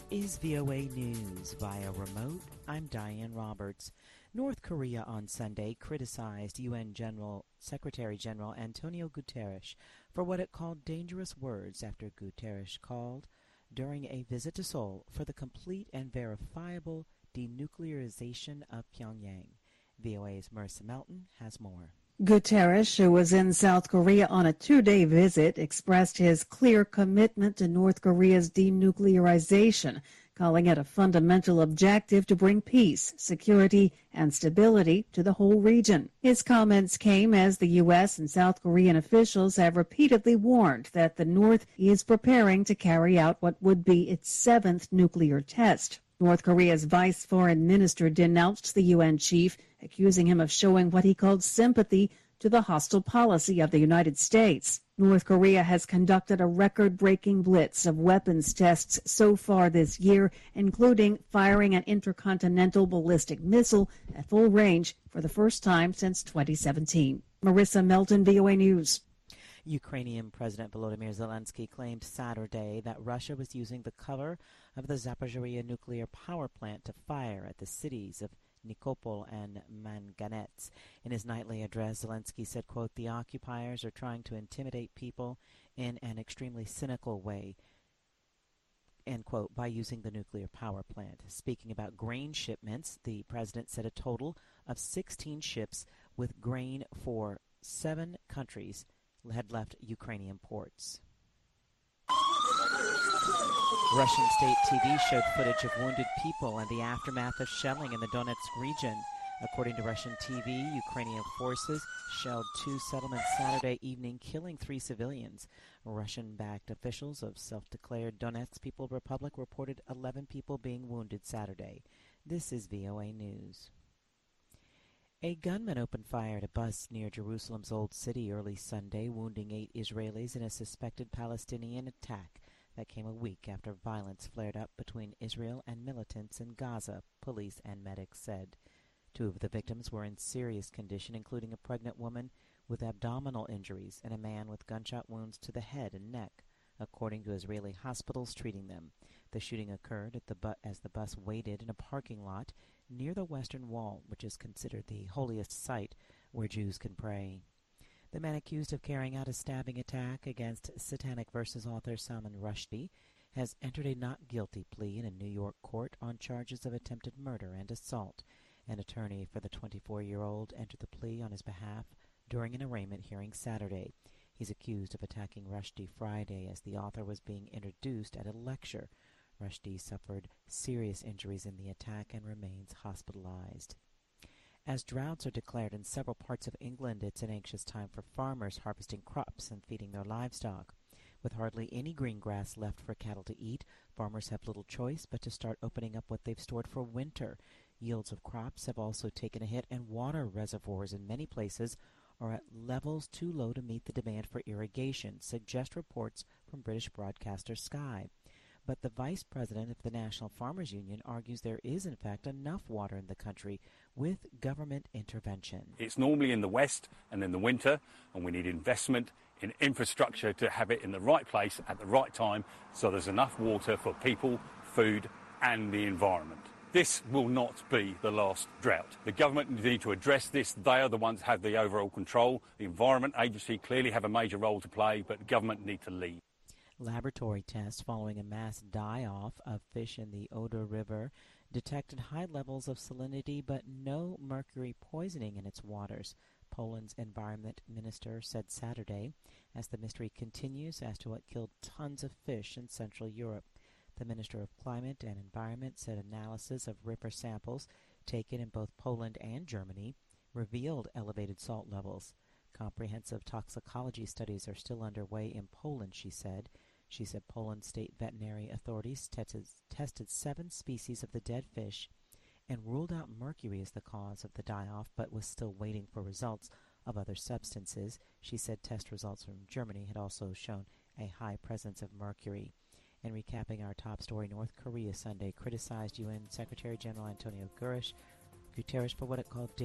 is VOA News via remote. I'm Diane Roberts. North Korea on Sunday criticized UN Secretary General Antonio Guterres for what it called dangerous words after Guterres called, during a visit to Seoul, for the complete and verifiable denuclearization of Pyongyang. VOA's Marissa Melton has more. Guterres, who was in South Korea on a 2-day visit, expressed his clear commitment to North Korea's denuclearization, calling it a fundamental objective to bring peace, security, and stability to the whole region. His comments came as the U.S. and South Korean officials have repeatedly warned that the North is preparing to carry out what would be its 7th nuclear test. North Korea's vice foreign minister denounced the UN chief, accusing him of showing what he called sympathy to the hostile policy of the United States. North Korea has conducted a record-breaking blitz of weapons tests so far this year, including firing an intercontinental ballistic missile at full range for the first time since 2017. Marissa Melton, VOA News. Ukrainian President Volodymyr Zelensky claimed Saturday that Russia was using the cover of the Zaporizhzhia nuclear power plant to fire at the cities of Nikopol and Manganets. In his nightly address, Zelensky said, quote, "The occupiers are trying to intimidate people in an extremely cynical way," end quote, by using the nuclear power plant. Speaking about grain shipments, the president said a total of 16 ships with grain for 7 countries had left Ukrainian ports. Russian state TV showed footage of wounded people and the aftermath of shelling in the Donetsk region. According to Russian TV, Ukrainian forces shelled 2 settlements Saturday evening, killing 3 civilians. Russian-backed officials of self-declared Donetsk People Republic reported 11 people being wounded Saturday. This is VOA News. A gunman opened fire at a bus near Jerusalem's Old City early Sunday, wounding 8 Israelis in a suspected Palestinian attack that came a week after violence flared up between Israel and militants in Gaza, police and medics said. 2 of the victims were in serious condition, including a pregnant woman with abdominal injuries and a man with gunshot wounds to the head and neck, according to Israeli hospitals treating them. The shooting occurred as the bus waited in a parking lot near the Western Wall, which is considered the holiest site where Jews can pray. The man accused of carrying out a stabbing attack against Satanic Verses author Salman Rushdie has entered a not guilty plea in a New York court on charges of attempted murder and assault. An attorney for the 24-year-old entered the plea on his behalf during an arraignment hearing Saturday. He's accused of attacking Rushdie Friday as the author was being introduced at a lecture. Rushdie suffered serious injuries in the attack and remains hospitalized. As droughts are declared in several parts of England, it's an anxious time for farmers harvesting crops and feeding their livestock. With hardly any green grass left for cattle to eat, farmers have little choice but to start opening up what they've stored for winter. Yields of crops have also taken a hit, and water reservoirs in many places are at levels too low to meet the demand for irrigation, suggest reports from British broadcaster Sky. But the vice president of the National Farmers Union argues there is, in fact, enough water in the country with government intervention. It's normally in the west and in the winter, and we need investment in infrastructure to have it in the right place at the right time so there's enough water for people, food and the environment. This will not be the last drought. The government need to address this. They are the ones who have the overall control. The Environment Agency clearly have a major role to play, but the government need to lead. Laboratory tests following a mass die-off of fish in the Oder River detected high levels of salinity but no mercury poisoning in its waters, Poland's environment minister said Saturday, as the mystery continues as to what killed tons of fish in Central Europe. The Minister of Climate and Environment said analysis of river samples taken in both Poland and Germany revealed elevated salt levels. Comprehensive toxicology studies are still underway in Poland, she said. She said Poland's state veterinary authorities tested 7 species of the dead fish and ruled out mercury as the cause of the die-off, but was still waiting for results of other substances. She said test results from Germany had also shown a high presence of mercury. And recapping our top story, North Korea Sunday criticized UN Secretary General Antonio Guterres for what it called